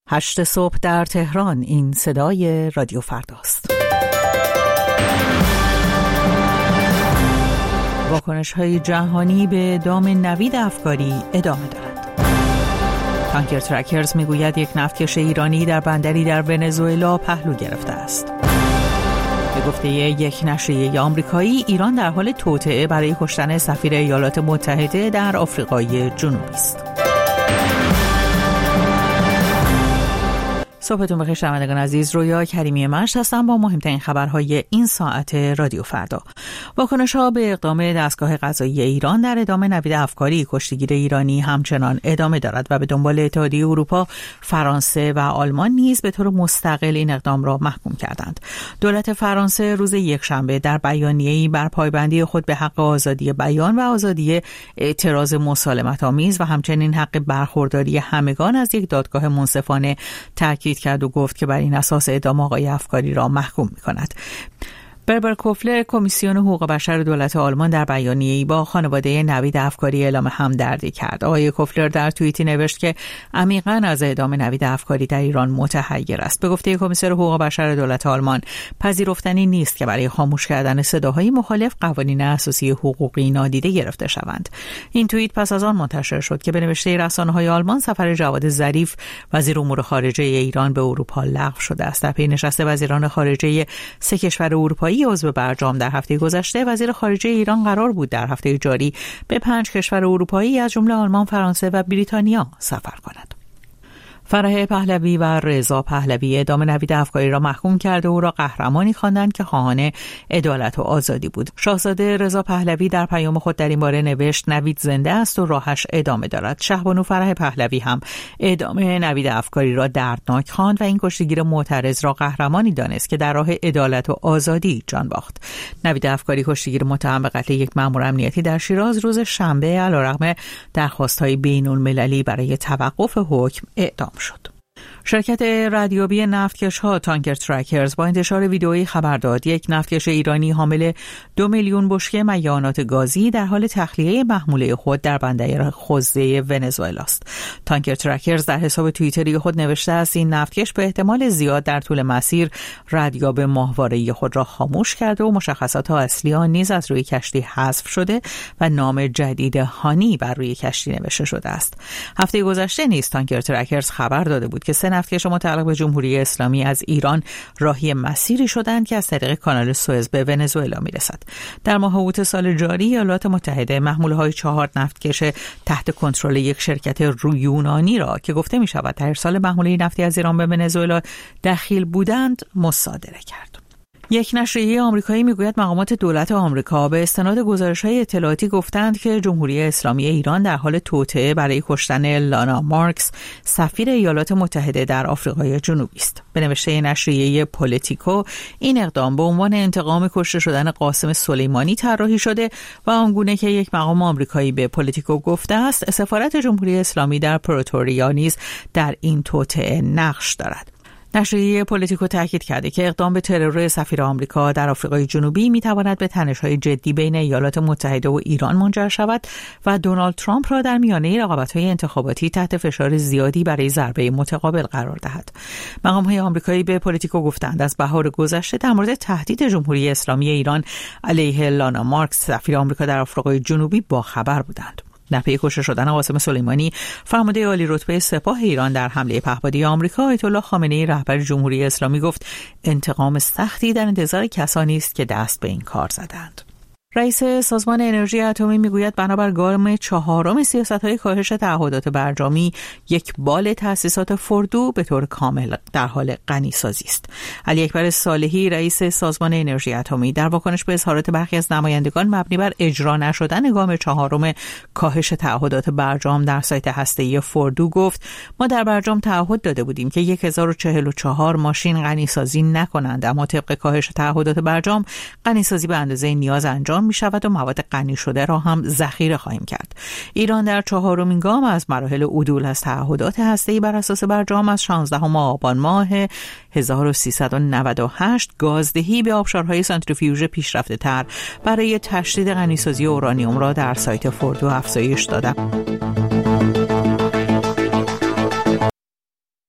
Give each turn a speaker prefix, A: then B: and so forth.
A: 8 صبح در تهران. این صدای رادیو فرداست. واکنش‌های جهانی به دام نوید افکاری ادامه دارد. تانکر ترکرز میگوید یک نفتکش ایرانی در بندری در ونزوئلا پهلو گرفته است. به گفته یک نشریه آمریکایی، ایران در حال توطئه برای کشتن سفیر ایالات متحده در آفریقای جنوبی است. صبحتون بخیر شنوندگان عزیز، رویا کریمی مشت هستم با مهمترین خبرهای این ساعت رادیو فردا. واکنش‌ها به اقدام دستگاه قضایی ایران در ادامه نوید افکاری کشتیگیر ایرانی همچنان ادامه دارد و به دنبال اتحادیه اروپا، فرانسه و آلمان نیز به طور مستقل این اقدام را محکوم کردند. دولت فرانسه روز یکشنبه در بیانیه‌ای بر پایبندی خود به حق آزادی بیان و آزادی اعتراض مسالمت‌آمیز و همچنین حق برخورداری همگان از یک دادگاه منصفانه تاکید کرد و گفت که بر این اساس اعدام آقای افکاری را محکوم می‌کند. بربر کوفلر، کمیسیون حقوق بشر دولت آلمان، در بیانیه‌ای با خانواده نوید افکاری اعلام همدردی کرد. آقای کوفلر در توییتی نوشت که عمیقاً از اعدام نوید افکاری در ایران متحیر است. به گفته کمیسیون حقوق بشر دولت آلمان، پذیرفتنی نیست که برای خاموش کردن صداهای مخالف قوانین اساسی حقوقی نادیده گرفته شوند. این توییت پس از آن منتشر شد که به نوشته رسانه‌های آلمان سفر جواد ظریف، وزیر امور خارجه ایران، به اروپا لغو شده است. در پی نشست وزیران خارجه سه کشور اروپایی عضو برجام در هفته گذشته، وزیر خارجه ایران قرار بود در هفته جاری به 5 کشور اروپایی از جمله آلمان، فرانسه و بریتانیا سفر کند. فرح پهلوی و رضا پهلوی اعدام نوید افکاری را محکوم کرده او را قهرمانی خواندند که خواهان عدالت و آزادی بود. شاهزاده رضا پهلوی در پیام خود در این باره نوشت: نوید زنده است و راهش ادامه دارد. شهبانو فرح پهلوی هم اعدام نوید افکاری را دردناک خواند و این کشتیگیر معترض را قهرمانی دانست که در راه عدالت و آزادی جان باخت. نوید افکاری، کشتیگیر متهم به قتل یک مأمور امنیتی در شیراز، روز شنبه علیرغم درخواست‌های بین‌المللی برای توقف حکم اعدام شد. شرکت ردیابی نفتکش‌ها تانکر ترکرز با انتشار ویدئویی خبر داد یک نفتکش ایرانی حامل 2 میلیون بشکه مایعات گازی در حال تخلیه محموله خود در بندر خوزه ونزوئلا است. تانکر ترکرز در حساب توییتری خود نوشته است این نفتکش به احتمال زیاد در طول مسیر ردیاب ماهواره‌ای خود را خاموش کرده و مشخصات اصلی آن نیز از روی کشتی حذف شده و نام جدید هانی بر روی کشتی نوشته شده است. هفته گذشته نیز تانکر ترکرز خبر داده بود که 3 نفتکش متعلق به جمهوری اسلامی از ایران راهی مسیری شدند که از طریق کانال سوئز به ونزوئلا میرسد. در ماه اوت سال جاری ایالات متحده محموله‌های 4 نفتکش تحت کنترل یک شرکت یونانی را که گفته می شود در ارسال محموله نفتی از ایران به ونزوئلا دخیل بودند مصادره کرد. یک نشریه آمریکایی میگوید مقامات دولت آمریکا به استناد گزارش‌های اطلاعاتی گفتند که جمهوری اسلامی ایران در حال توطئه برای کشتن لانا مارکس، سفیر ایالات متحده در آفریقای جنوبی است. به نوشته نشریه پولیتیکو، این اقدام به عنوان انتقام کشته شدن قاسم سلیمانی طراحی شده و آنگونه که یک مقام آمریکایی به پولیتیکو گفته است، سفارت جمهوری اسلامی در پروتوریا نیز در این توطئه نقش دارد. نشریه پولیتیکو تاکید کرده که اقدام به ترور سفیر آمریکا در آفریقای جنوبی میتواند به تنش‌های جدی بین ایالات متحده و ایران منجر شود و دونالد ترامپ را در میانه رقابت‌های انتخاباتی تحت فشار زیادی برای ضربه متقابل قرار دهد. مقام‌های آمریکایی به پولیتیکو گفتند از بهار گذشته در مورد تهدید جمهوری اسلامی ایران علیه لانا مارکس، سفیر آمریکا در آفریقای جنوبی، باخبر بودند. در پی کشته شدن قاسم سلیمانی، فرمانده عالی رتبه سپاه ایران در حمله پهپادی آمریکا، آیت الله خامنه‌ای رهبر جمهوری اسلامی گفت انتقام سختی در انتظار کسانی است که دست به این کار زدند. رئیس سازمان انرژی اتمی میگوید بنابر گام 4 سیاست‌های کاهش تعهدات برجامی، یک بال تأسیسات فوردو به طور کامل در حال غنی‌سازی است. علی اکبر صالحی، رئیس سازمان انرژی اتمی، در واکنش به اظهارات برخی از نمایندگان مبنی بر اجرا نشدن گام 4 کاهش تعهدات برجام در سایت هسته‌ای فوردو گفت ما در برجام تعهد داده بودیم که 1044 ماشین غنی‌سازی نکنند، اما طبق کاهش تعهدات برجام غنی‌سازی به اندازه نیاز انجام می شود و مواد غنی شده را هم ذخیره خواهیم کرد. ایران در 4مین گام از مراحل عدول از تعهدات هسته‌ای بر اساس برجام از 16 آبان ماه 1398 گازدهی به آبشارهای سانتریفیوژ پیشرفته تر برای تشدید غنی‌سازی اورانیوم را در سایت فوردو افزایش داده.